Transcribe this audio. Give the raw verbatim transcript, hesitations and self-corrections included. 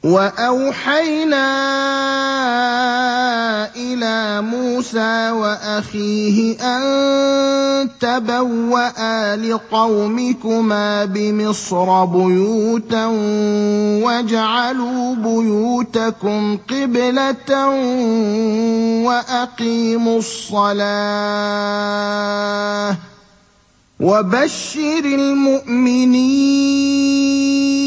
وَأَوْحَيْنَا إِلَىٰ مُوسَىٰ وَأَخِيهِ أَن تَبَوَّآ لِقَوْمِكُمَا بِمِصْرَ بُيُوتًا وَاجْعَلُوا بُيُوتَكُمْ قِبْلَةً وَأَقِيمُوا الصَّلَاةَ ۗ وَبَشِّرِ الْمُؤْمِنِينَ